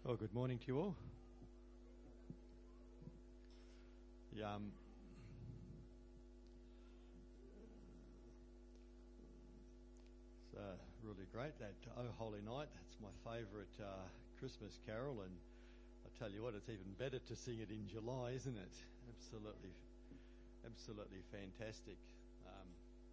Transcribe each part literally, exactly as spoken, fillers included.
Oh, good morning to you all. Yeah, um, it's uh, really great, that Oh Holy Night. That's my favourite uh, Christmas carol, and I tell you what, it's even better to sing it in July, isn't it? Absolutely, absolutely fantastic. Um,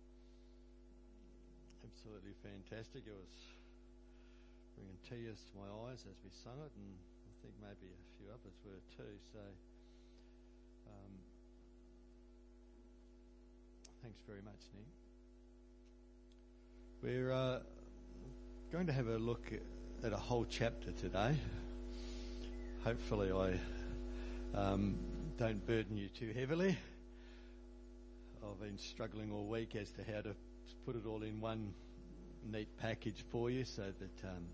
absolutely fantastic. It was bringing tears to my eyes as we sung it, and I think maybe a few others were too. So, um, thanks very much, Nick. We're uh, going to have a look at a whole chapter today. Hopefully, I um, don't burden you too heavily. I've been struggling all week as to how to put it all in one neat package for you, so that um,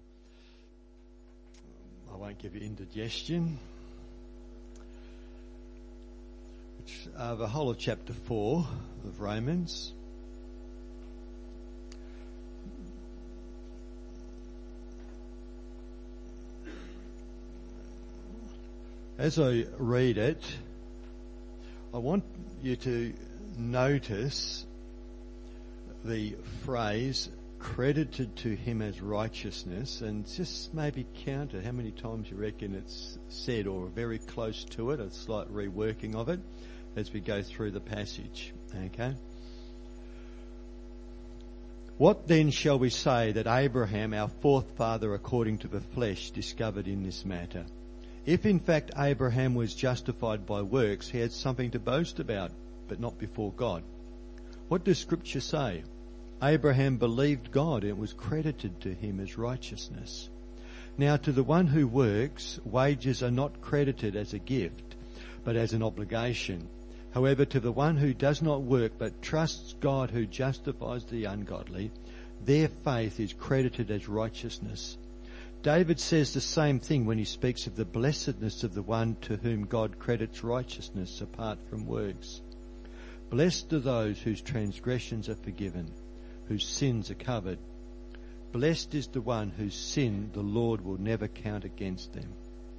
I won't give you indigestion. Which, uh, the whole of chapter four of Romans. As I read it, I want you to notice the phrase credited to him as righteousness, and just maybe count it, how many times you reckon it's said, or very close to it, a slight reworking of it as we go through the passage. Okay? What then shall we say that Abraham, our fourth father according to the flesh, discovered in this matter? If in fact Abraham was justified by works, he had something to boast about, but not before God. What does Scripture say? Abraham believed God, and it was credited to him as righteousness. Now to the one who works, wages are not credited as a gift, but as an obligation. However, to the one who does not work, but trusts God who justifies the ungodly, their faith is credited as righteousness. David says the same thing when he speaks of the blessedness of the one to whom God credits righteousness apart from works. Blessed are those whose transgressions are forgiven, whose sins are covered. Blessed is the one whose sin the Lord will never count against them.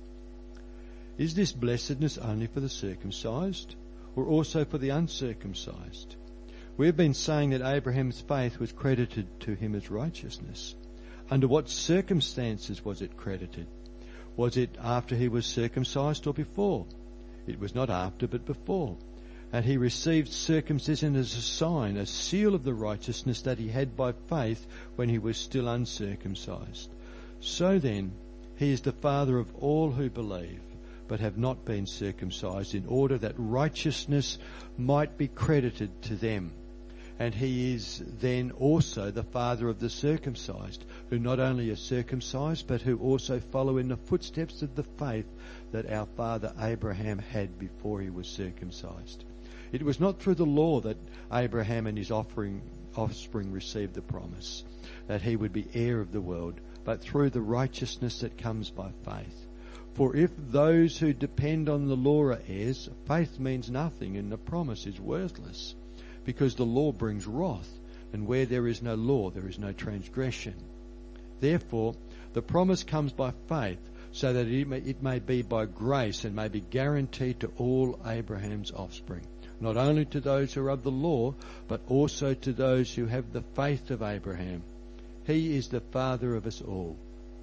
Is this blessedness only for the circumcised, or also for the uncircumcised? We have been saying that Abraham's faith was credited to him as righteousness. Under what circumstances was it credited? Was it after he was circumcised or before? It was not after, but before. And he received circumcision as a sign, a seal of the righteousness that he had by faith when he was still uncircumcised. So then, he is the father of all who believe, but have not been circumcised, in order that righteousness might be credited to them. And he is then also the father of the circumcised, who not only are circumcised, but who also follow in the footsteps of the faith that our father Abraham had before he was circumcised. It was not through the law that Abraham and his offering, offspring received the promise that he would be heir of the world, but through the righteousness that comes by faith. For if those who depend on the law are heirs, faith means nothing and the promise is worthless, because the law brings wrath, and where there is no law, there is no transgression. Therefore, the promise comes by faith, so that it may, it may be by grace and may be guaranteed to all Abraham's offspring, not only to those who are of the law, but also to those who have the faith of Abraham. He is the father of us all.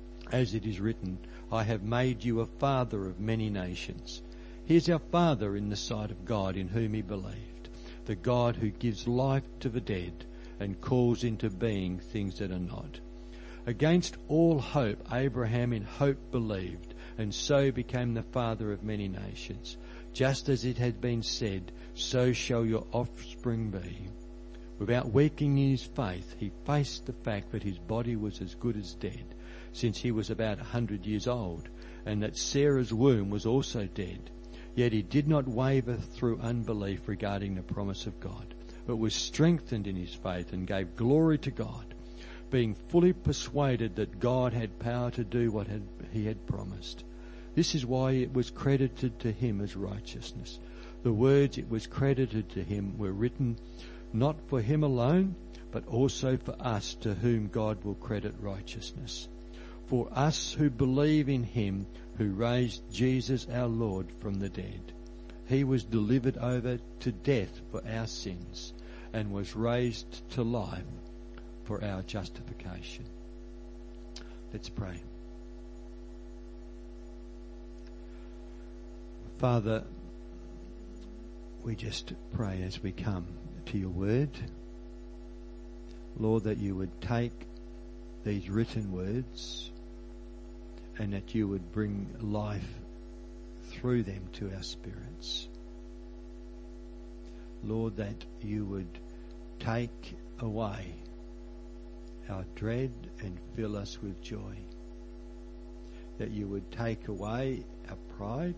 As it is written, I have made you a father of many nations. He is our father in the sight of God, in whom he believed, the God who gives life to the dead and calls into being things that are not. Against all hope, Abraham in hope believed, and so became the father of many nations. Just as it had been said, so shall your offspring be. Without weakening in his faith, he faced the fact that his body was as good as dead, since he was about a hundred years old, and that Sarah's womb was also dead. Yet he did not waver through unbelief regarding the promise of God, but was strengthened in his faith and gave glory to God, being fully persuaded that God had power to do what had, he had promised. This is why it was credited to him as righteousness. The words "it was credited to him" were written not for him alone, but also for us, to whom God will credit righteousness. for us who believe in him who raised Jesus our Lord from the dead. He was delivered over to death for our sins and was raised to life for our justification. Let's pray. Father, we just pray as we come to your word, Lord, that you would take these written words and that you would bring life through them to our spirits. Lord, that you would take away our dread and fill us with joy. That you would take away our pride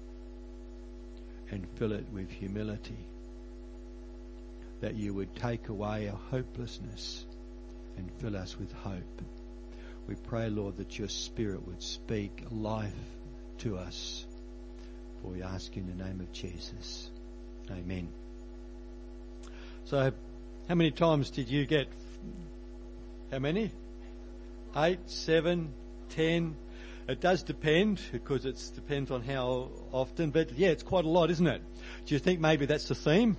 and fill it with humility. That you would take away our hopelessness and fill us with hope. We pray, Lord, that your Spirit would speak life to us. For we ask in the name of Jesus. Amen. So, how many times did you get? How many? Eight, seven, ten. It does depend, because it depends on how often. But yeah, it's quite a lot, isn't it? Do you think maybe that's the theme?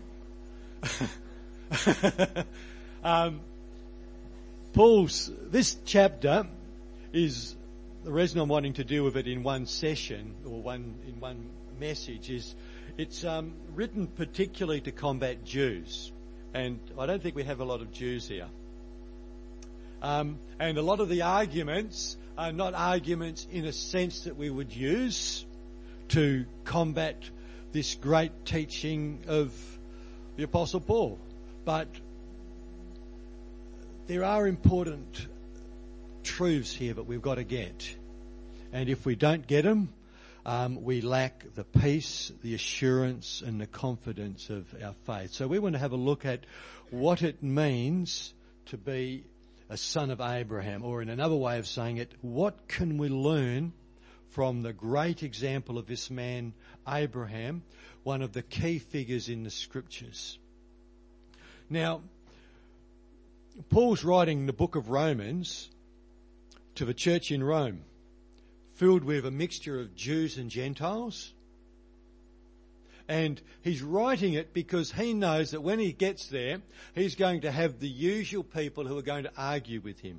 um, Paul's, this chapter is, the reason I'm wanting to deal with it in one session, or one in one message, is it's um, written particularly to combat Jews. And I don't think we have a lot of Jews here. Um, and a lot of the arguments are not arguments in a sense that we would use to combat this great teaching of the Apostle Paul. But there are important truths here that we've got to get. And if we don't get them, um, we lack the peace, the assurance and the confidence of our faith. So we want to have a look at what it means to be a son of Abraham, or in another way of saying it, what can we learn from the great example of this man, Abraham, one of the key figures in the scriptures. Now, Paul's writing the book of Romans to the church in Rome, filled with a mixture of Jews and Gentiles. And he's writing it because he knows that when he gets there, he's going to have the usual people who are going to argue with him.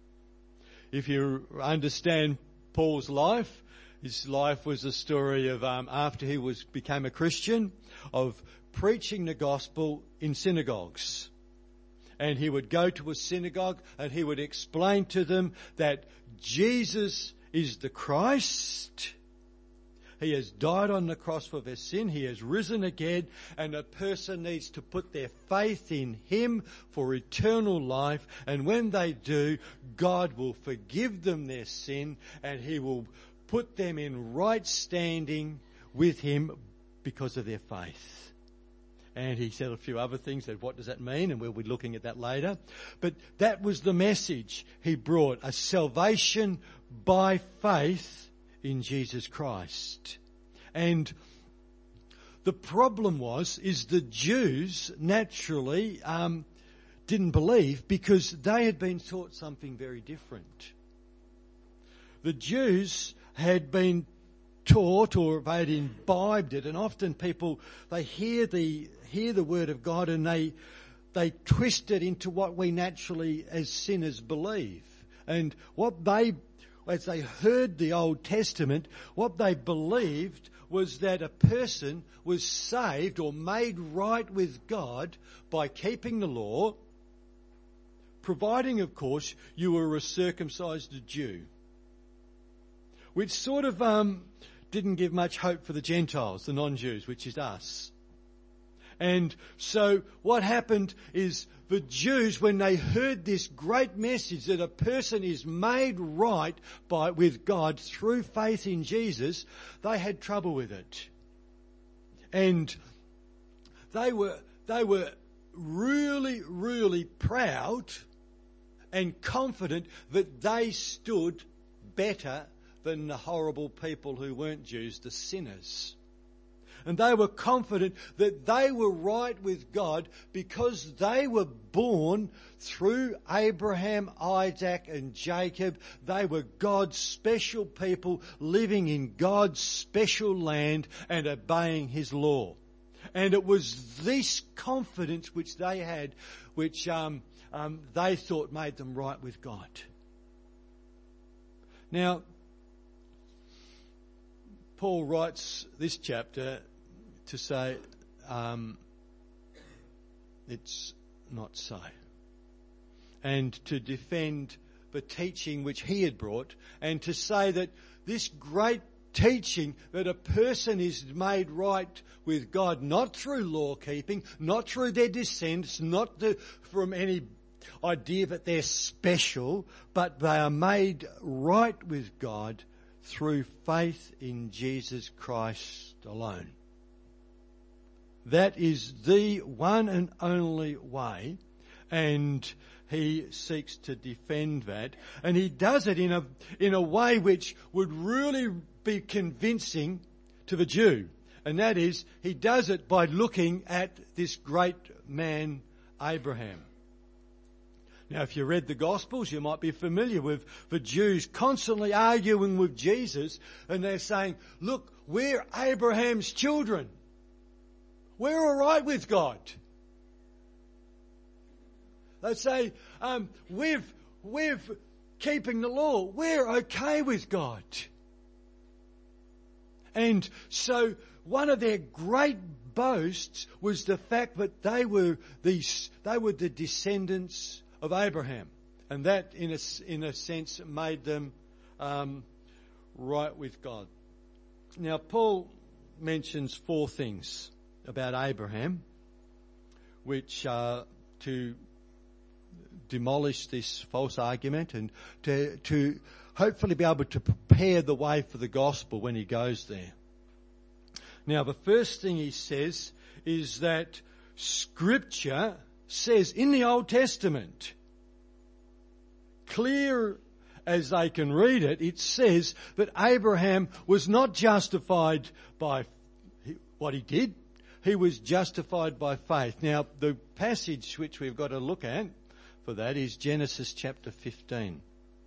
If you understand Paul's life, his life was a story of, um, after he was became a Christian, of preaching the gospel in synagogues. And he would go to a synagogue and he would explain to them that Jesus is the Christ. He has died on the cross for their sin. He has risen again, and a person needs to put their faith in him for eternal life. And when they do, God will forgive them their sin, and he will put them in right standing with him because of their faith. And he said a few other things, that what does that mean? And we'll be looking at that later. But that was the message he brought, a salvation by faith in Jesus Christ. And the problem was, is the Jews naturally um, didn't believe, because they had been taught something very different. The Jews had been taught, or they had imbibed it, and often people, they hear the hear the word of God and they they twist it into what we naturally as sinners believe. And what they as they heard the Old Testament, what they believed was that a person was saved or made right with God by keeping the law, providing, of course, you were a circumcised Jew. Which sort of um, didn't give much hope for the Gentiles, the non-Jews, which is us. And so what happened is the Jews, when they heard this great message that a person is made right by with God through faith in Jesus, they had trouble with it. And they were they were really, really proud and confident that they stood better than the horrible people who weren't Jews, the sinners. And they were confident that they were right with God because they were born through Abraham, Isaac and Jacob. They were God's special people living in God's special land and obeying His law. And it was this confidence which they had, which um, um, they thought made them right with God. Now, Paul writes this chapter to say um, it's not so. And to defend the teaching which he had brought, and to say that this great teaching that a person is made right with God, not through law keeping, not through their descendants, not the, from any idea that they're special, but they are made right with God through faith in Jesus Christ alone. That is the one and only way, and he seeks to defend that, and he does it in a in a way which would really be convincing to the Jew, and that is he does it by looking at this great man Abraham. Now, if you read the Gospels, you might be familiar with the Jews constantly arguing with Jesus, and they're saying, look, we're Abraham's children. We're all right with God. They say, um, we've, we've keeping the law. We're okay with God. And so one of their great boasts was the fact that they were these, they were the descendants of Abraham. And that, in a, in a sense, made them um, right with God. Now, Paul mentions four things about Abraham, which are to demolish this false argument and to, to hopefully be able to prepare the way for the gospel when he goes there. Now, the first thing he says is that Scripture says in the Old Testament, clear as they can read it, it says that Abraham was not justified by what he did. He was justified by faith. Now, the passage which we've got to look at for that is Genesis chapter fifteen.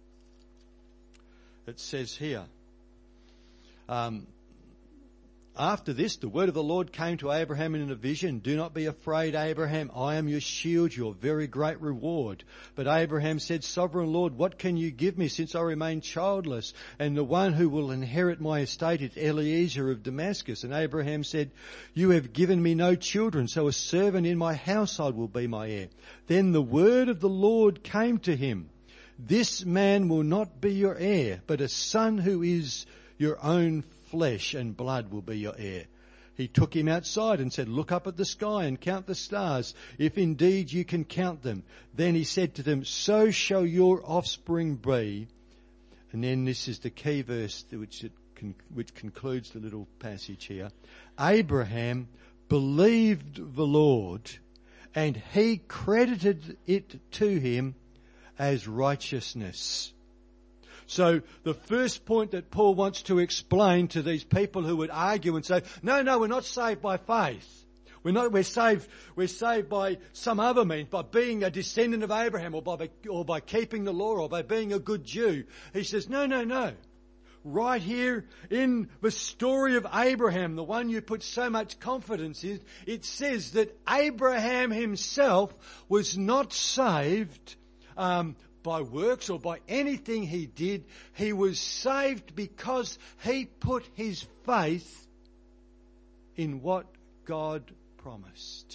It says here, um, after this, the word of the Lord came to Abraham in a vision. Do not be afraid, Abraham. I am your shield, your very great reward. But Abraham said, Sovereign Lord, what can you give me since I remain childless? And the one who will inherit my estate is Eliezer of Damascus. And Abraham said, you have given me no children, so a servant in my household will be my heir. Then the word of the Lord came to him. This man will not be your heir, but a son who is your own flesh and blood will be your heir. He took him outside and said, look up at the sky and count the stars, if indeed you can count them. Then he said to them, so shall your offspring be. And then this is the key verse which, it con- which concludes the little passage here. Abraham believed the Lord, and he credited it to him as righteousness. So the first point that Paul wants to explain to these people who would argue and say, no, no, we're not saved by faith. We're not, we're saved, we're saved by some other means, by being a descendant of Abraham or by, or by keeping the law or by being a good Jew. He says, no, no, no. Right here in the story of Abraham, the one you put so much confidence in, it says that Abraham himself was not saved, um, by works or by anything he did. He was saved because he put his faith in what God promised.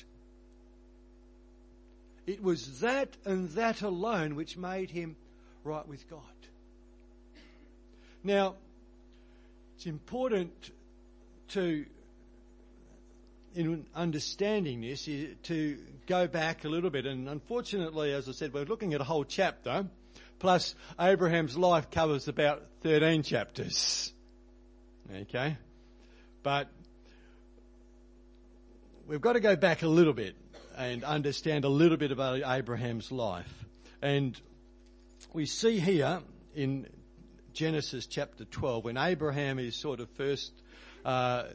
It was that and that alone which made him right with God. Now, it's important to, in understanding this, to go back a little bit. And unfortunately, as I said, we're looking at a whole chapter, plus Abraham's life covers about thirteen chapters. Okay? But we've got to go back a little bit and understand a little bit about Abraham's life. And we see here in Genesis chapter twelve, when Abraham is sort of first uh,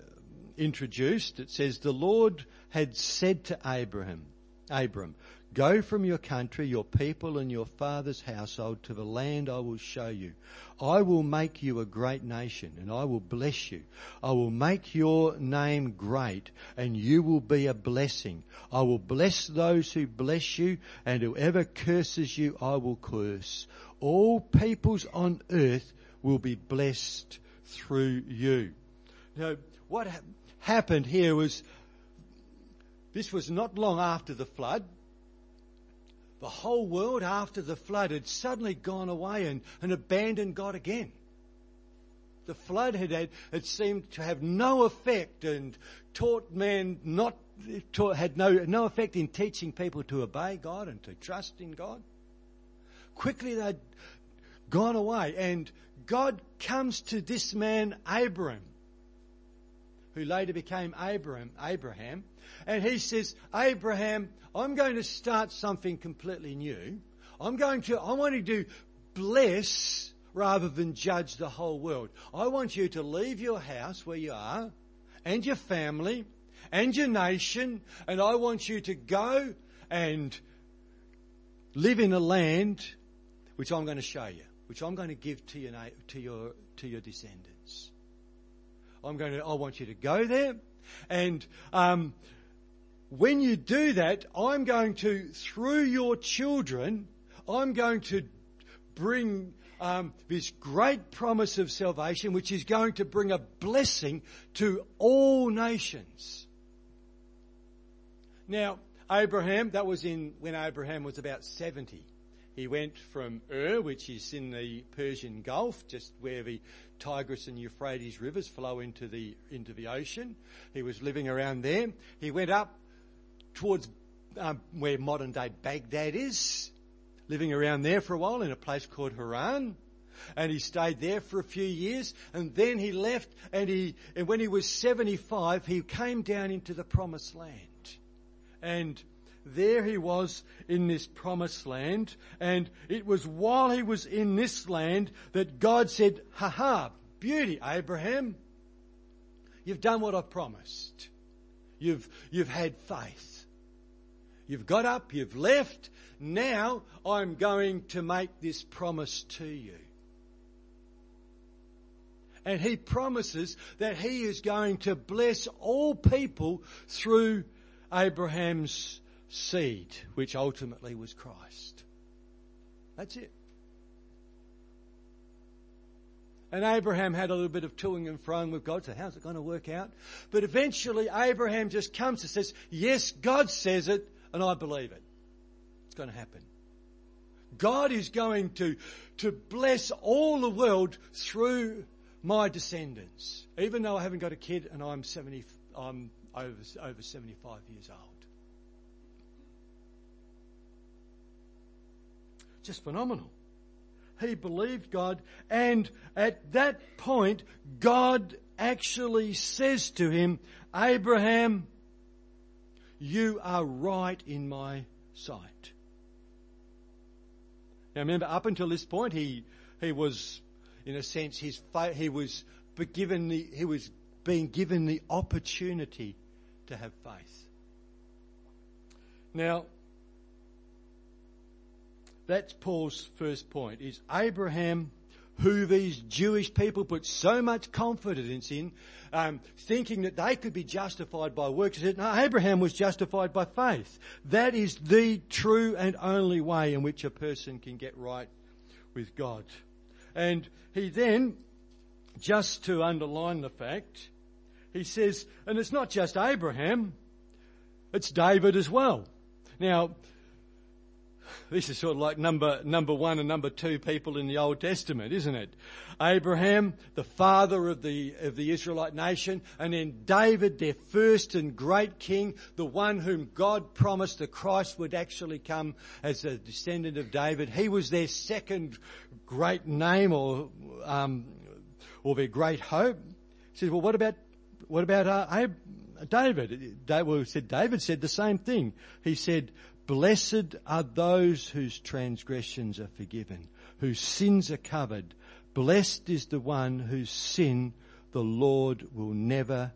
introduced, it says, the Lord had said to Abraham, Abram, go from your country, your people and your father's household to the land I will show you. I will make you a great nation and I will bless you. I will make your name great and you will be a blessing. I will bless those who bless you and whoever curses you I will curse. All peoples on earth will be blessed through you. Now, what ha- happened here was, this was not long after the flood. The whole world after the flood had suddenly gone away and, and abandoned God again. The flood had, had it seemed to have no effect and taught man not taught, had no no effect in teaching people to obey God and to trust in God. Quickly they'd gone away, and God comes to this man Abram, who later became Abraham, Abraham, and he says, Abraham, I'm going to start something completely new. I'm going to, I want to bless rather than judge the whole world. I want you to leave your house where you are and your family and your nation, and I want you to go and live in a land which I'm going to show you, which I'm going to give to your, to your, to your descendants. I'm going to, I want you to go there, and um, when you do that, I'm going to, through your children, I'm going to bring um, this great promise of salvation, which is going to bring a blessing to all nations. Now, Abraham, that was in when Abraham was about seventy. He went from Ur, which is in the Persian Gulf, just where the Tigris and Euphrates rivers flow into the into the ocean. He was living around there. He went up towards um, where modern-day Baghdad is, living around there for a while in a place called Haran. And he stayed there for a few years, and then he left, and he and when he was seventy-five, he came down into the Promised Land. And there he was in this promised land, and it was while he was in this land that God said, ha ha, beauty, Abraham. You've done what I promised. You've, you've had faith. You've got up, you've left. Now I'm going to make this promise to you. And he promises that he is going to bless all people through Abraham's seed, which ultimately was Christ. That's it. And Abraham had a little bit of toing and froing with God, so how's it going to work out? But eventually Abraham just comes and says, yes, God says it, and I believe it. It's going to happen. God is going to, to bless all the world through my descendants, even though I haven't got a kid and I'm seventy, I'm over, over seventy-five years old. Just phenomenal. He believed God, and at that point, God actually says to him, Abraham, you are right in my sight. Now remember, up until this point, he he was, in a sense, his fa- he was given the he was being given the opportunity to have faith. Now, that's Paul's first point, is Abraham, who these Jewish people put so much confidence in, um, thinking that they could be justified by works. He said, no, Abraham was justified by faith. That is the true and only way in which a person can get right with God. And he then, just to underline the fact, he says, and it's not just Abraham, it's David as well. Now, this is sort of like number number one and number two people in the Old Testament, isn't it? Abraham, the father of the of the Israelite nation, and then David, their first and great king, the one whom God promised the Christ would actually come as a descendant of David. He was their second great name, or um, or their great hope. He says, well, what about what about uh, Ab- David? David well, said David said the same thing. He said, blessed are those whose transgressions are forgiven, whose sins are covered. Blessed is the one whose sin the Lord will never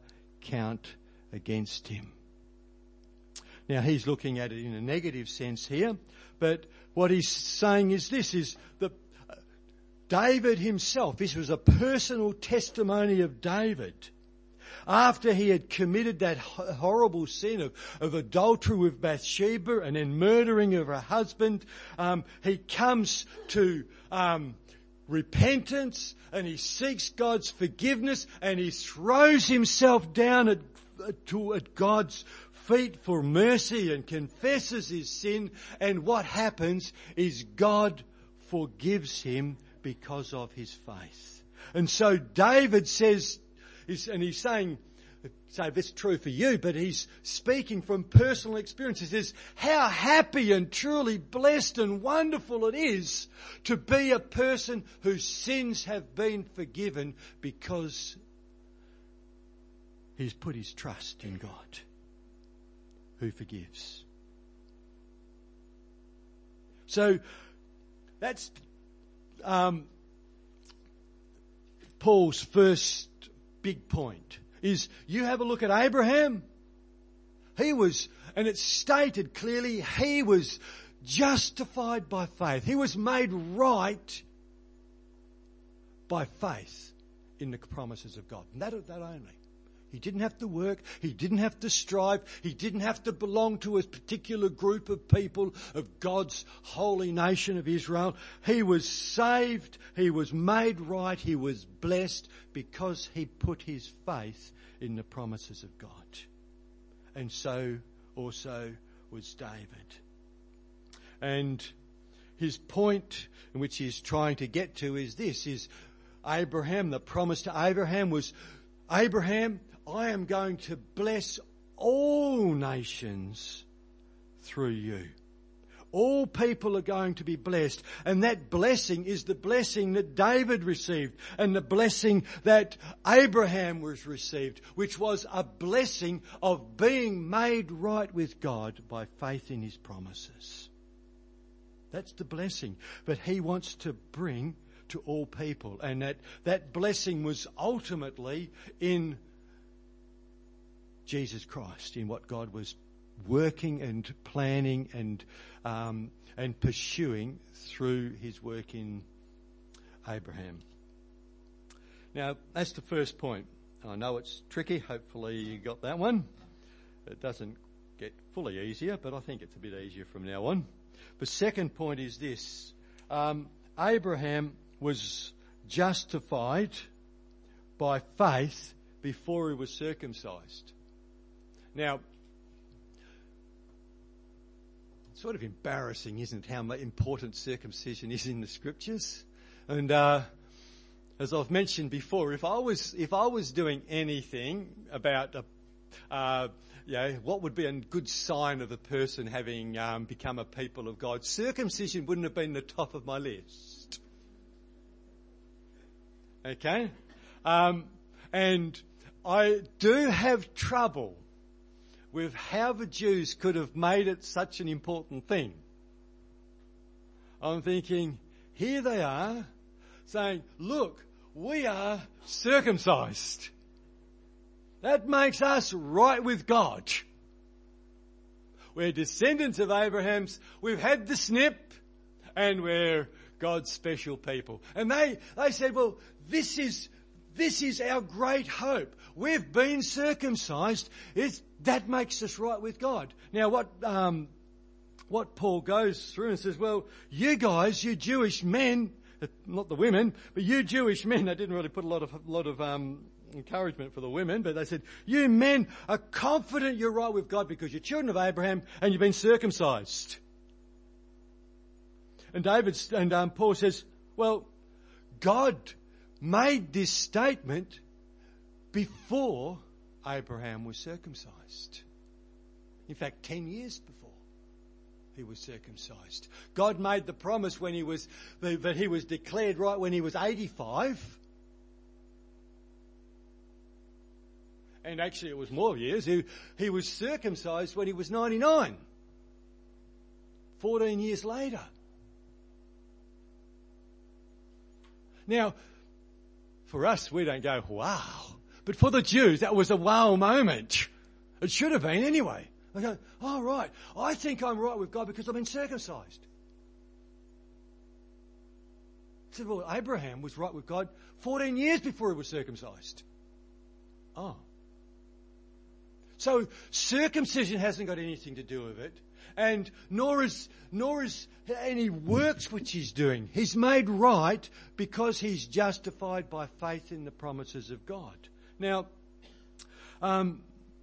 account against him. Now he's looking at it in a negative sense here, but what he's saying is this, is that David himself, this was a personal testimony of David. After he had committed that horrible sin of, of adultery with Bathsheba and then murdering of her husband, um, he comes to um, repentance and he seeks God's forgiveness and he throws himself down at, to, at God's feet for mercy and confesses his sin. And what happens is God forgives him because of his faith. And so David says, and he's saying, so that's true for you, but he's speaking from personal experience. He says, how happy and truly blessed and wonderful it is to be a person whose sins have been forgiven because he's put his trust in God, who forgives. So that's um, Paul's first big point, is you have a look at Abraham. He was, and it's stated clearly, he was justified by faith. He was made right by faith in the promises of God. And that, that only. He didn't have to work. He didn't have to strive. He didn't have to belong to a particular group of people of God's holy nation of Israel. He was saved. He was made right. He was blessed because he put his faith in the promises of God. And so also was David. And his point in which he's trying to get to is this, is Abraham, the promise to Abraham was, Abraham, I am going to bless all nations through you. All people are going to be blessed. And that blessing is the blessing that David received and the blessing that Abraham was received, which was a blessing of being made right with God by faith in his promises. That's the blessing that he wants to bring to all people. And that, that blessing was ultimately in Jesus Christ, in what God was working and planning and um, and pursuing through his work in Abraham. Now, that's the first point. I know it's tricky. Hopefully you got that one. It doesn't get fully easier, but I think it's a bit easier from now on. The second point is this. Um, Abraham was justified by faith before he was circumcised. Now, sort of embarrassing, isn't it, how important circumcision is in the scriptures? And uh, as I've mentioned before, if I was if I was doing anything about a, uh, you know, what would be a good sign of a person having um, become a people of God, circumcision wouldn't have been the top of my list. Okay, um, and I do have trouble with how the Jews could have made it such an important thing. I'm thinking, here they are saying, look, we are circumcised. That makes us right with God. We're descendants of Abraham's. We've had the snip and we're God's special people. And they, they said, well, this is, this is our great hope. We've been circumcised. It's, that makes us right with God. Now, what um, what Paul goes through and says, well, you guys, you Jewish men, not the women, but you Jewish men, they didn't really put a lot of lot of um, encouragement for the women, but they said, you men are confident you're right with God because you're children of Abraham and you've been circumcised. And David and um, Paul says, well, God made this statement before Abraham was circumcised. In fact, ten years before he was circumcised. God made the promise when he was, that he was declared right when he was eighty-five. And actually it was more years. He, he was circumcised when he was ninety-nine. fourteen years later. Now, for us, we don't go, wow. But for the Jews, that was a wow moment. It should have been anyway. They go, oh right, I think I'm right with God because I've been circumcised. I said, well, Abraham was right with God fourteen years before he was circumcised. Oh. So circumcision hasn't got anything to do with it. And nor is, nor is any works which he's doing. He's made right because he's justified by faith in the promises of God. Now, um,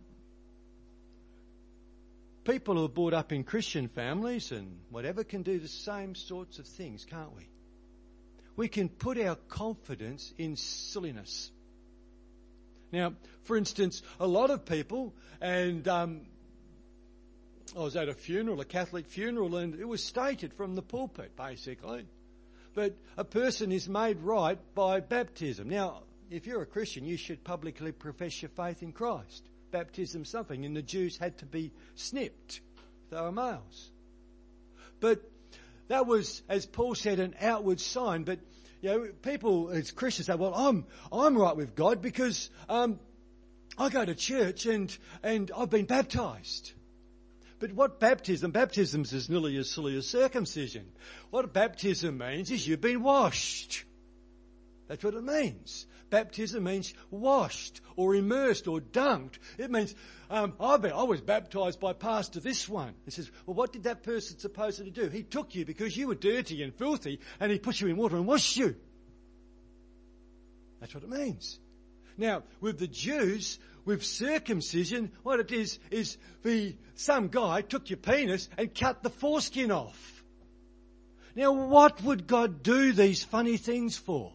people who are brought up in Christian families and whatever can do the same sorts of things, can't we? We can put our confidence in silliness. Now, for instance, a lot of people, and um, I was at a funeral, a Catholic funeral, and it was stated from the pulpit, basically, that a person is made right by baptism. Now, if you're a Christian, you should publicly profess your faith in Christ. Baptism's something, and the Jews had to be snipped if they were males. But that was, as Paul said, an outward sign. But you know, people as Christians say, "Well, I'm I'm right with God because um, I go to church and and I've been baptised." But what baptism? Baptism is nearly as silly as circumcision. What baptism means is you've been washed. That's what it means. Baptism means washed or immersed or dunked. It means um, I've been, I was baptised by Pastor this one. He says, well, what did that person supposed to do? He took you because you were dirty and filthy and he put you in water and washed you. That's what it means. Now, with the Jews, with circumcision, what it is, is the some guy took your penis and cut the foreskin off. Now, what would God do these funny things for?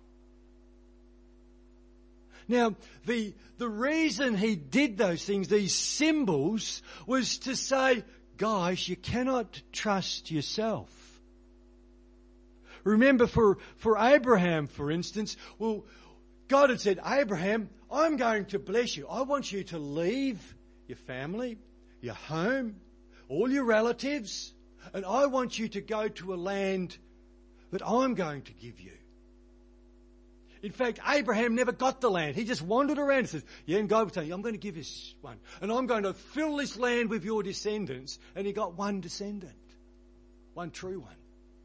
Now, the, the reason he did those things, these symbols, was to say, guys, you cannot trust yourself. Remember for, for Abraham, for instance, well, God had said, Abraham, I'm going to bless you. I want you to leave your family, your home, all your relatives, and I want you to go to a land that I'm going to give you. In fact, Abraham never got the land. He just wandered around and says, yeah, and God would say, I'm going to give you one. And I'm going to fill this land with your descendants. And he got one descendant. One true one.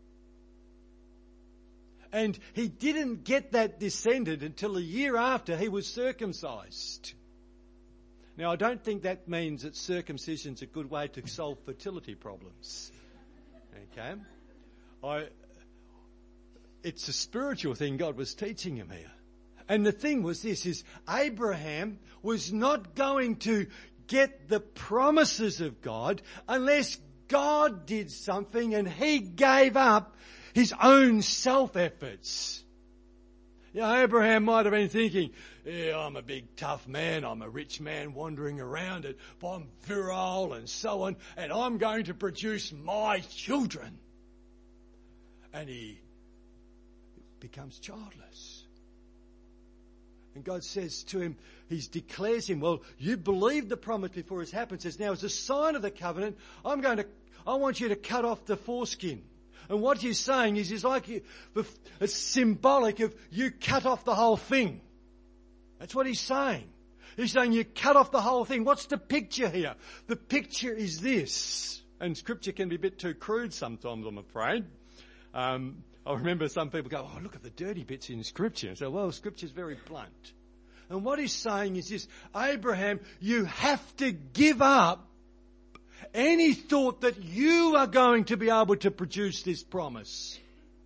And he didn't get that descendant until a year after he was circumcised. Now, I don't think that means that circumcision's a good way to solve fertility problems. Okay? I... It's a spiritual thing God was teaching him here. And the thing was this, is Abraham was not going to get the promises of God unless God did something and he gave up his own self-efforts. You know, Abraham might have been thinking, yeah, I'm a big tough man, I'm a rich man wandering around it, but I'm virile and so on, and I'm going to produce my children. And he becomes childless. And God says to him, he declares him, well, you believed the promise before it happened. Says, now as a sign of the covenant, I'm going to, I want you to cut off the foreskin. And what he's saying is, is like, it's symbolic of you cut off the whole thing. That's what he's saying. He's saying you cut off the whole thing. What's the picture here? The picture is this. And scripture can be a bit too crude sometimes, I'm afraid. Um, I remember some people go, oh, look at the dirty bits in Scripture. So, well, Scripture's very blunt. And what he's saying is this, Abraham, you have to give up any thought that you are going to be able to produce this promise.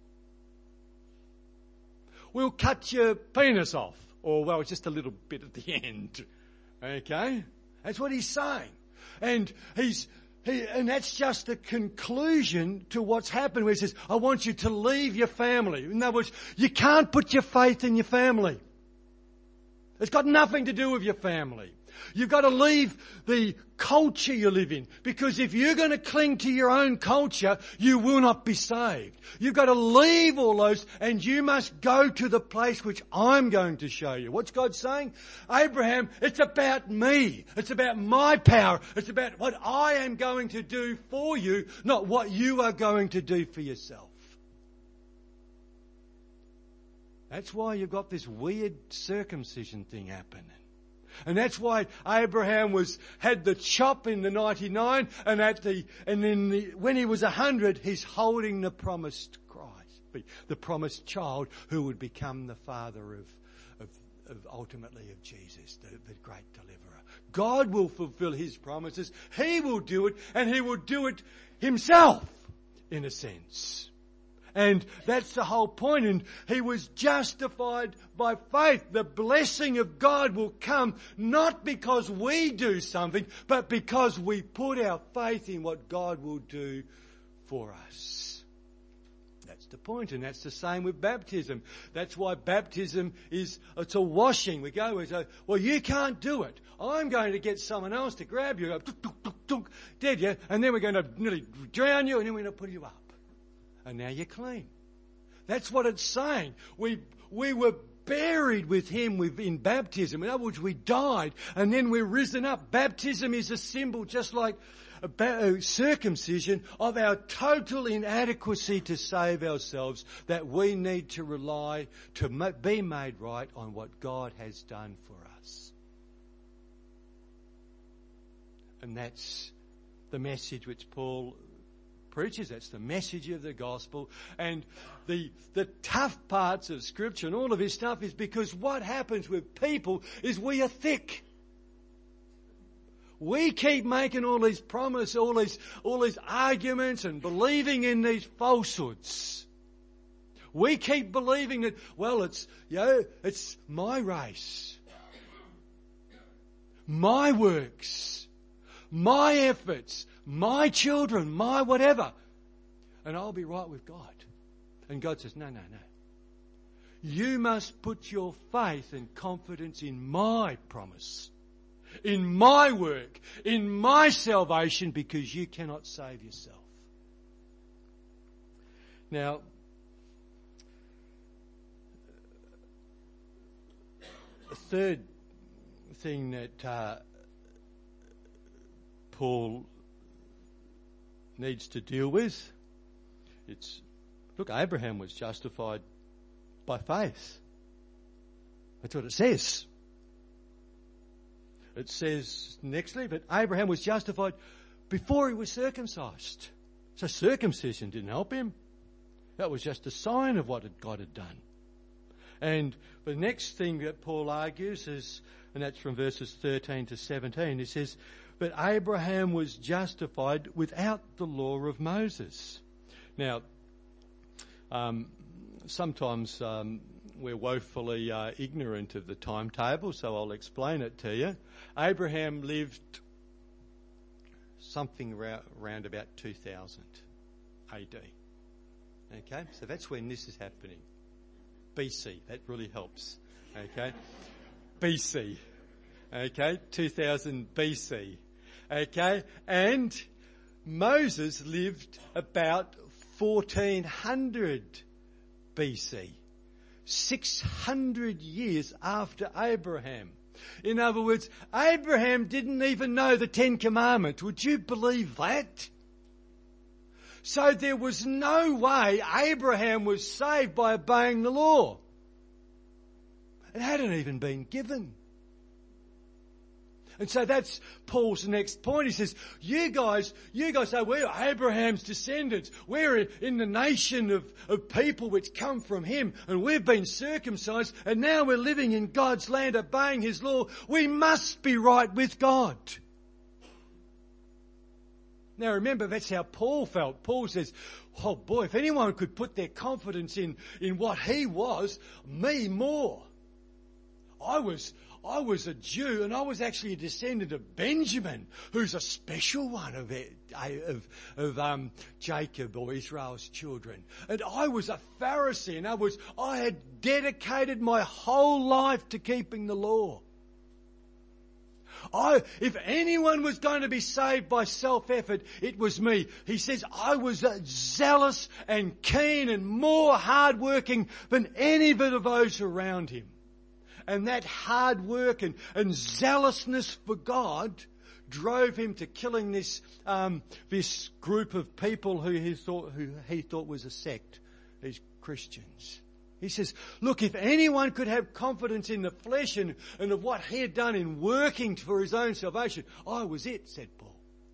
We'll cut your penis off. Or, well, just a little bit at the end. Okay? That's what he's saying. And he's... He, and that's just the conclusion to what's happened where he says, I want you to leave your family. In other words, you can't put your faith in your family. It's got nothing to do with your family. You've got to leave the culture you live in. Because if you're going to cling to your own culture, you will not be saved. You've got to leave all those and you must go to the place which I'm going to show you. What's God saying? Abraham, it's about me. It's about my power. It's about what I am going to do for you, not what you are going to do for yourself. That's why you've got this weird circumcision thing happening. And that's why Abraham was had the chop in the ninety-nine, and at the and then the, when he was a hundred, he's holding the promised Christ, the promised child who would become the father of of, of ultimately of Jesus, the, the great deliverer. God will fulfill His promises. He will do it, and He will do it Himself, in a sense. And that's the whole point. And he was justified by faith. The blessing of God will come not because we do something, but because we put our faith in what God will do for us. That's the point, and that's the same with baptism. That's why baptism is, it's a washing. We go, we say, well, you can't do it. I'm going to get someone else to grab you, go, tuk, tuk, tuk, tuk, dead you, and then we're going to nearly drown you, and then we're going to put you up. And now you're clean. That's what it's saying. We we were buried with Him in baptism. In other words, we died and then we're risen up. Baptism is a symbol, just like a ba- a circumcision, of our total inadequacy to save ourselves, that we need to rely, to ma- be made right on what God has done for us. And that's the message which Paul preaches. That's the message of the gospel. And the the tough parts of Scripture and all of his stuff is because what happens with people is we are thick. We keep making all these promises, all these all these arguments and believing in these falsehoods. We keep believing that, well, it's you know, it's my race, my works, my efforts, my children, my whatever, and I'll be right with God. And God says, no, no, no. You must put your faith and confidence in my promise, in my work, in my salvation, because you cannot save yourself. Now, a third thing that uh, Paul needs to deal with, it's, look, Abraham was justified by faith. That's what it says. It says nextly, but Abraham was justified before he was circumcised. So circumcision didn't help him. That was just a sign of what God had done. And the next thing that Paul argues is, and that's from verses thirteen to seventeen, he says, but Abraham was justified without the law of Moses. Now, um, sometimes um, we're woefully uh, ignorant of the timetable, so I'll explain it to you. Abraham lived something ra- around about two thousand A D. Okay, so that's when this is happening. B C, that really helps. Okay, B C. Okay, two thousand B C. Okay, and Moses lived about fourteen hundred B C, six hundred years after Abraham. In other words, Abraham didn't even know the Ten Commandments. Would you believe that? So there was no way Abraham was saved by obeying the law. It hadn't even been given. And so that's Paul's next point. He says, you guys, you guys say, we're Abraham's descendants. We're in the nation of, of people which come from him, and we've been circumcised, and now we're living in God's land, obeying his law. We must be right with God. Now remember, that's how Paul felt. Paul says, oh boy, if anyone could put their confidence in, in what he was, me more. I was, I was a Jew, and I was actually a descendant of Benjamin, who's a special one of it, of, of um, Jacob or Israel's children. And I was a Pharisee, and I was, I had dedicated my whole life to keeping the law. I, if anyone was going to be saved by self-effort, it was me. He says, I was zealous and keen and more hard-working than any of those around him. And that hard work and, and zealousness for God drove him to killing this um, this group of people who he thought who he thought was a sect, these Christians. He says, look, if anyone could have confidence in the flesh and, and of what he had done in working for his own salvation, I was it, said Paul.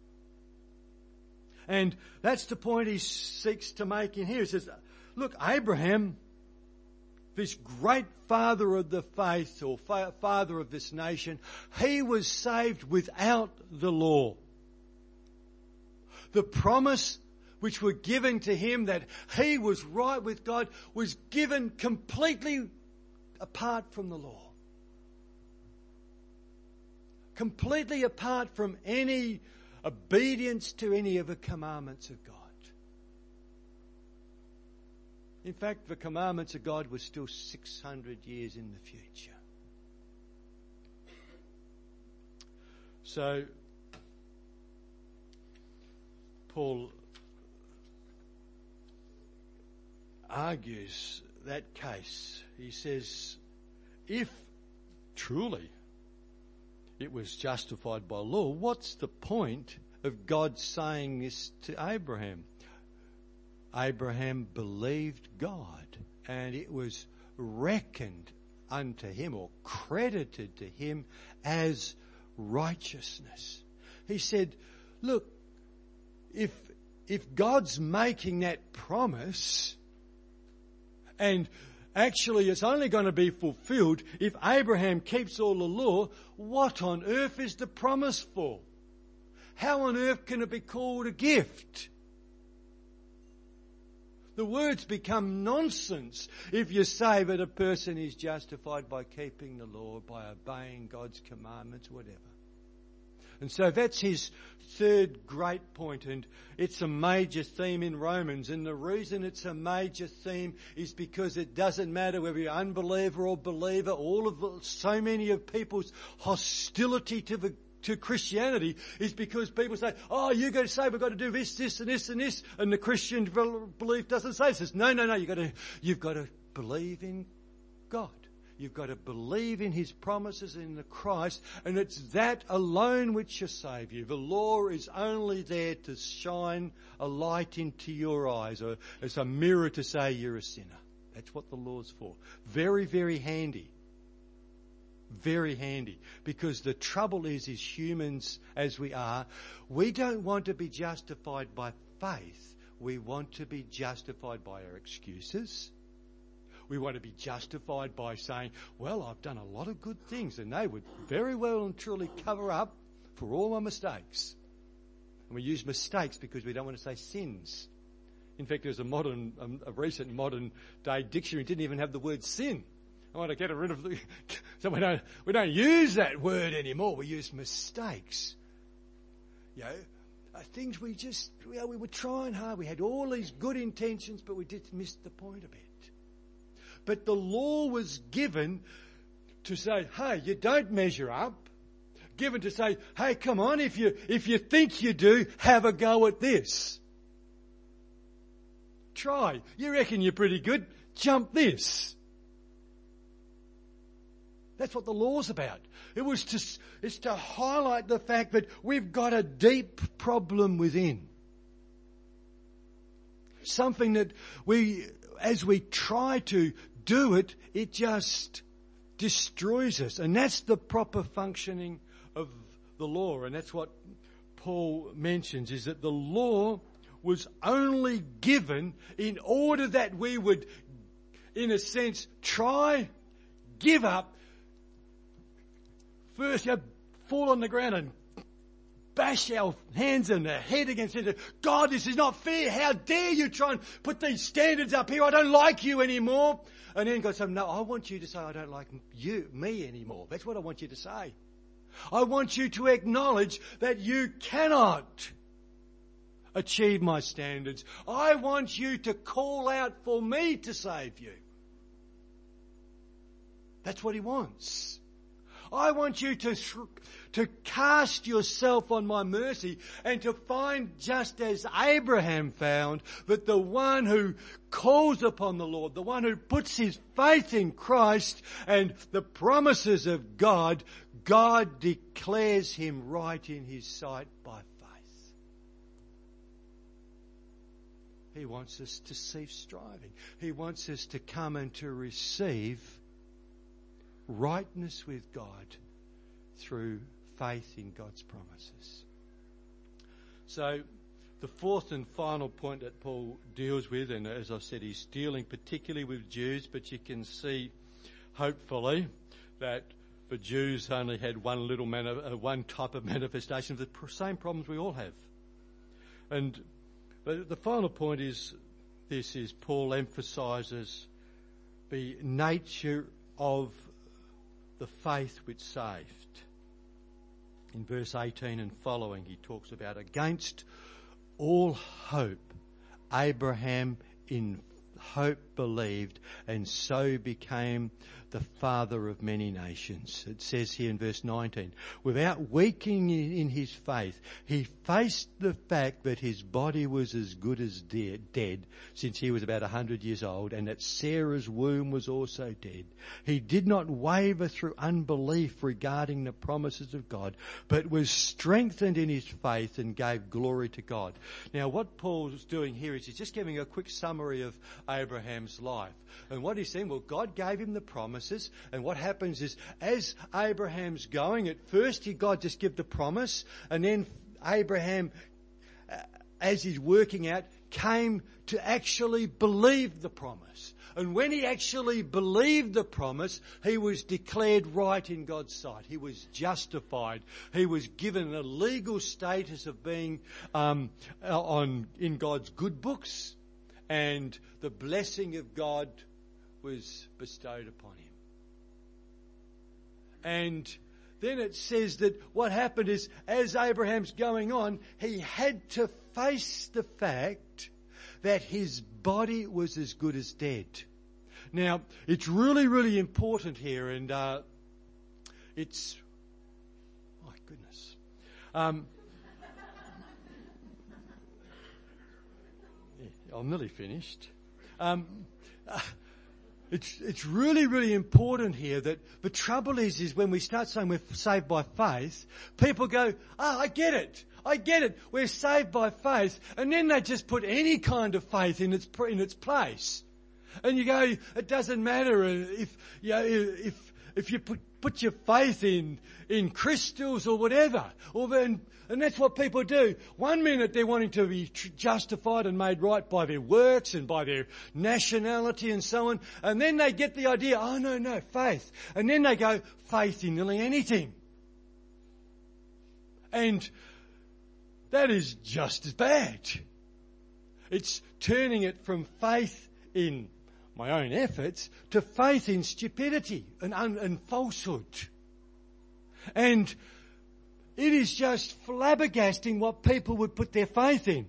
And that's the point he seeks to make in here. He says, look, Abraham, this great father of the faith, or fa- father of this nation, he was saved without the law. The promise which were given to him that he was right with God was given completely apart from the law. Completely apart from any obedience to any of the commandments of God. In fact, the commandments of God were still six hundred years in the future. So, Paul argues that case. He says, if truly it was justified by law, what's the point of God saying this to Abraham? Abraham believed God, and it was reckoned unto him, or credited to him, as righteousness. He said, look, if if God's making that promise, and actually it's only going to be fulfilled if Abraham keeps all the law, what on earth is the promise for? How on earth can it be called a gift? The words become nonsense if you say that a person is justified by keeping the law, by obeying God's commandments, whatever. And so that's his third great point, and it's a major theme in Romans. And the reason it's a major theme is because it doesn't matter whether you're unbeliever or believer. All of the, so many of people's hostility to the to Christianity is because people say, oh, you've got to say we've got to do this, this and this and this, and the Christian belief doesn't say. It says, no, no, no, you've got to, you've got to believe in God. You've got to believe in his promises in the Christ, and it's that alone which shall save you. The law is only there to shine a light into your eyes, or as a mirror to say you're a sinner. That's what the law's for. Very, very handy. Very handy. Because the trouble is, as humans as we are, we don't want to be justified by faith. We want to be justified by our excuses. We want to be justified by saying, well, I've done a lot of good things, and they would very well and truly cover up for all my mistakes. And we use mistakes because we don't want to say sins. In fact, there's a modern, um, a recent modern day dictionary didn't even have the word sin. I want to get rid of the, so we don't, we don't use that word anymore. We use mistakes. You know, uh, things we just, you know, we were trying hard. We had all these good intentions, but we just missed the point a bit. But the law was given to say, hey, you don't measure up. Given to say, hey, come on, if you, if you think you do, have a go at this. Try. You reckon you're pretty good? Jump this. That's what the law's about. It was to, it's to highlight the fact that we've got a deep problem within. Something that we, as we try to do it, it just destroys us. And that's the proper functioning of the law. And that's what Paul mentions, is that the law was only given in order that we would, in a sense, try, give up, first, you fall on the ground and bash our hands and the head against it. God, this is not fair. How dare you try and put these standards up here? I don't like you anymore. And then God said, no, I want you to say I don't like you, me anymore. That's what I want you to say. I want you to acknowledge that you cannot achieve my standards. I want you to call out for me to save you. That's what he wants. I want you to, to cast yourself on my mercy and to find, just as Abraham found, that the one who calls upon the Lord, the one who puts his faith in Christ and the promises of God, God declares him right in his sight by faith. He wants us to cease striving. He wants us to come and to receive rightness with God through faith in God's promises. So, the fourth and final point that Paul deals with, and as I said, he's dealing particularly with Jews, but you can see, hopefully, that the Jews only had one little mani- uh, one type of manifestation of the pr- same problems we all have. And but the final point is this: is Paul emphasises the nature of the faith which saved. In verse eighteen and following, he talks about against all hope, Abraham in hope believed, and so became the father of many nations. It says here in verse nineteen, without weakening in his faith, he faced the fact that his body was as good as dead, dead since he was about a hundred years old, and that Sarah's womb was also dead. He did not waver through unbelief regarding the promises of God, but was strengthened in his faith and gave glory to God. Now, what Paul's doing here is he's just giving a quick summary of Abraham's life. And what he's saying, well, God gave him the promises, and what happens is, as Abraham's going, at first he God just give the promise, and then Abraham, uh, as he's working out, came to actually believe the promise. And when he actually believed the promise, he was declared right in God's sight. He was justified. He was given a legal status of being um, on in God's good books, and the blessing of God was bestowed upon him. And then it says that what happened is, as Abraham's going on, he had to face the fact that his body was as good as dead. Now, it's really, really important here, and uh, it's... My goodness. Um, yeah, I'm nearly finished. Um, uh, It's it's really, really important here that the trouble is, is when we start saying we're saved by faith, people go, oh, I get it. I get it. We're saved by faith. And then they just put any kind of faith in its in its place. And you go, it doesn't matter if you know, if if you put put your faith in in crystals or whatever. Or then, and that's what people do. One minute they're wanting to be tr- justified and made right by their works and by their nationality and so on. And then they get the idea, oh no, no, faith. And then they go, faith in nearly anything. And that is just as bad. It's turning it from faith in my own efforts to faith in stupidity and, un- and falsehood. And it is just flabbergasting what people would put their faith in.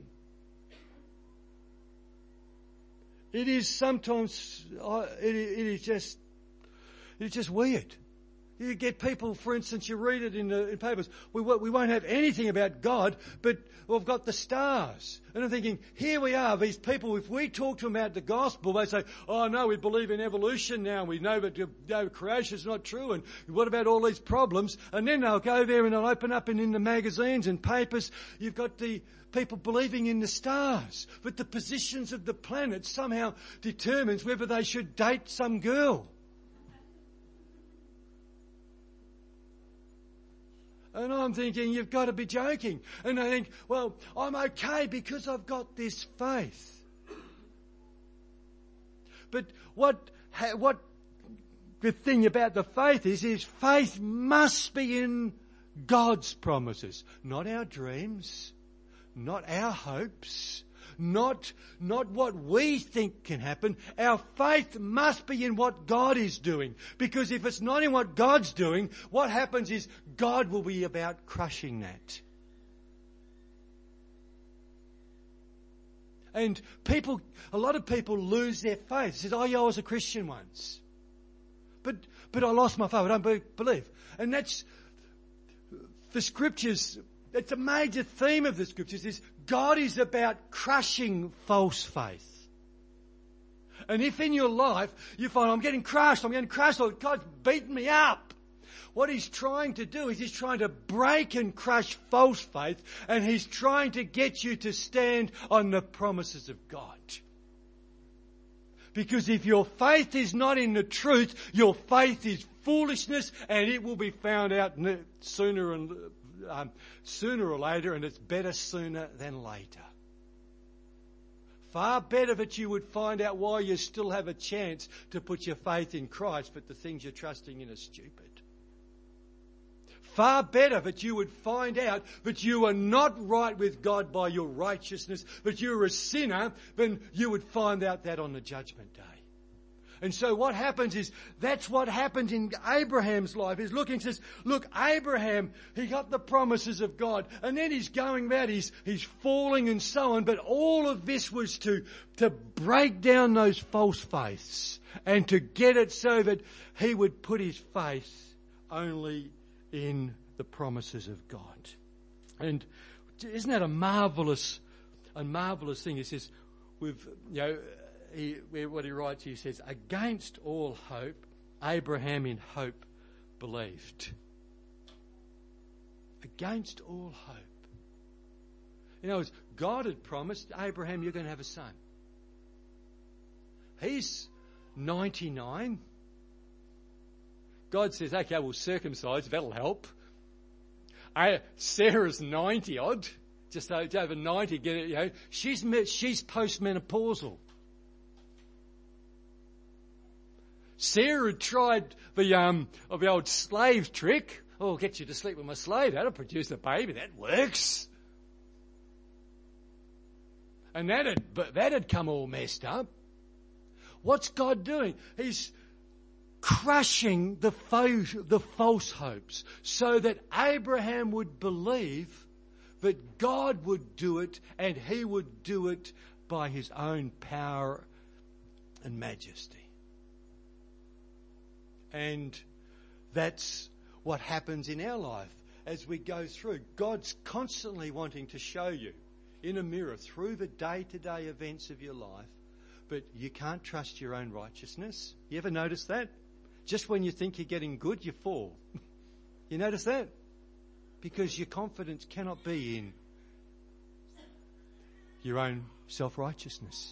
It is sometimes, uh, it, it is just, it's just weird. You get people, for instance, you read it in the in papers, we, we won't have anything about God, but we've got the stars. And I'm thinking, here we are, these people, if we talk to them about the gospel, they say, oh no, we believe in evolution now, and we know that you know, creation is not true, and what about all these problems? And then they'll go there and they'll open up, and in the magazines and papers, you've got the people believing in the stars, but the positions of the planet somehow determines whether they should date some girl. And I'm thinking, you've got to be joking. And I think, well, I'm okay because I've got this faith. But what what the thing about the faith is, is faith must be in God's promises, not our dreams, not our hopes, not not what we think can happen. Our faith must be in what God is doing. Because if it's not in what God's doing, what happens is God will be about crushing that. And people, a lot of people lose their faith. They say, oh yeah, I was a Christian once. But but I lost my faith. I don't be, believe. And that's the scriptures. It's a major theme of the scriptures is God is about crushing false faith. And if in your life you find, I'm getting crushed, I'm getting crushed, or God's beaten me up, What he's trying to do is he's trying to break and crush false faith, and he's trying to get you to stand on the promises of God. Because if your faith is not in the truth, your faith is foolishness, and it will be found out sooner and um, sooner or later, and it's better sooner than later. Far better that you would find out why you still have a chance to put your faith in Christ, but the things you're trusting in are stupid. Far better that you would find out that you are not right with God by your righteousness, but you're a sinner, than you would find out that on the judgment day. And so what happens is, that's what happened in Abraham's life. He's looking and says, look, Abraham, he got the promises of God, and then he's going about, he's, he's falling and so on, but all of this was to, to break down those false faiths and to get it so that he would put his faith only in the promises of God. And isn't that a marvelous, a marvelous thing? He says, with, you know, He, what he writes, he says, against all hope, Abraham in hope believed. Against all hope. You know, God had promised Abraham, you're going to have a son. He's ninety-nine. God says, okay, we'll circumcise, that'll help. I, Sarah's ninety odd, just over ninety, get it, you know, she's, she's postmenopausal. Sarah had tried the um of the old slave trick. Oh, I'll get you to sleep with my slave. That'll produce a baby. That works. And that had, but that had come all messed up. What's God doing? He's crushing the false, the false hopes so that Abraham would believe that God would do it, and he would do it by his own power and majesty. And that's what happens in our life as we go through. God's constantly wanting to show you in a mirror through the day-to-day events of your life, but you can't trust your own righteousness. You ever notice that? Just when you think you're getting good, you fall. You notice that? Because your confidence cannot be in your own self-righteousness.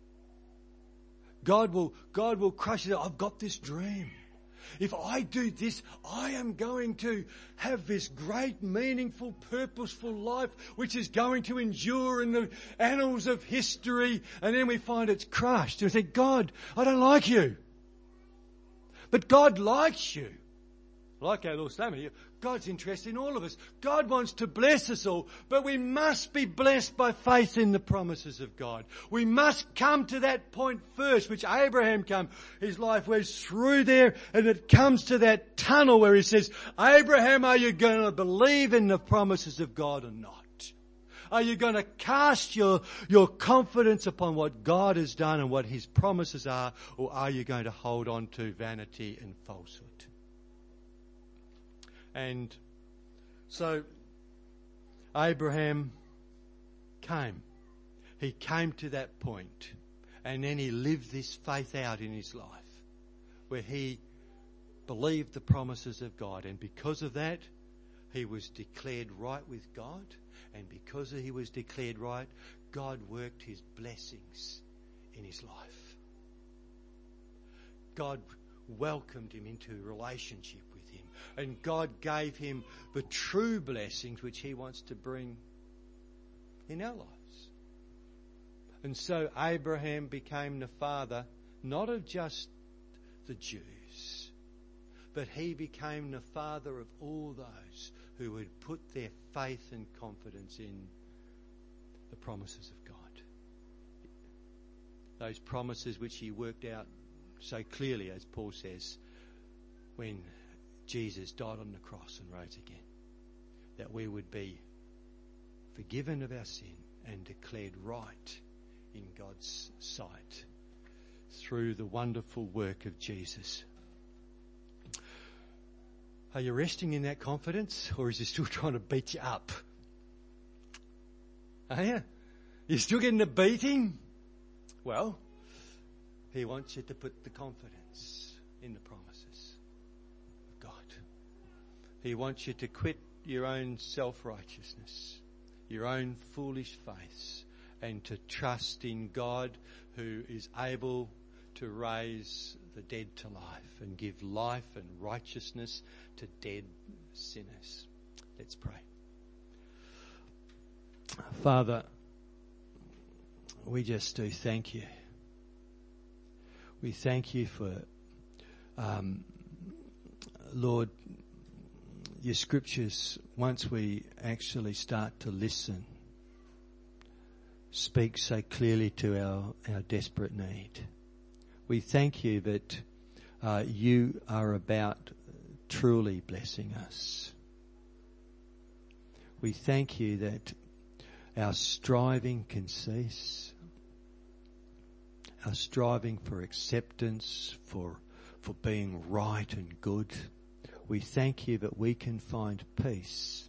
God will, God will crush it. I've got this dream. If I do this, I am going to have this great, meaningful, purposeful life which is going to endure in the annals of history. And then we find it's crushed. And we think, God, I don't like you. But God likes you. Like our little statement, God's interested in all of us. God wants to bless us all, but we must be blessed by faith in the promises of God. We must come to that point first, which Abraham came. His life went through there, and it comes to that tunnel where he says, Abraham, are you going to believe in the promises of God or not? Are you going to cast your, your confidence upon what God has done and what his promises are, or are you going to hold on to vanity and falsehood? And so Abraham came. He came to that point, and then he lived this faith out in his life where he believed the promises of God, and because of that he was declared right with God, and because he was declared right, God worked his blessings in his life. God welcomed him into a relationship with him, and God gave him the true blessings which he wants to bring in our lives. And so Abraham became the father not of just the Jews, but he became the father of all those who would put their faith and confidence in the promises of God. Those promises which he worked out so clearly, as Paul says, when Jesus died on the cross and rose again, that we would be forgiven of our sin and declared right in God's sight through the wonderful work of Jesus. Are you resting in that confidence, or is he still trying to beat you up? Are you? You're still getting a beating? Well, he wants you to put the confidence in the promises of God. He wants you to quit your own self-righteousness, your own foolish faiths, and to trust in God who is able to raise the dead to life and give life and righteousness to dead sinners. Let's pray. Father, we just do thank you. We thank you for, um, Lord, your scriptures, once we actually start to listen, speak so clearly to our, our desperate need. We thank you that uh, you are about truly blessing us. We thank you that our striving can cease. Our striving for acceptance, for for being right and good. We thank you that we can find peace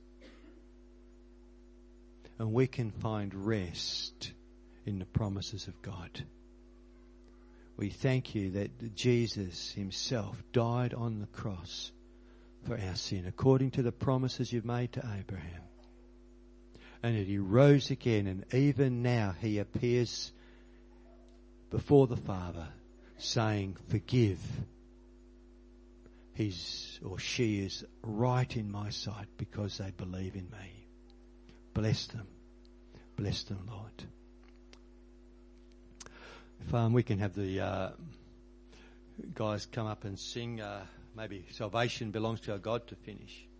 and we can find rest in the promises of God. We thank you that Jesus himself died on the cross for our sin, according to the promises you've made to Abraham. And that he rose again, and even now he appears before the Father saying, forgive. He's or she is right in my sight because they believe in me. Bless them. Bless them, Lord. If um, we can have the uh, guys come up and sing, uh, maybe Salvation Belongs to Our God to finish.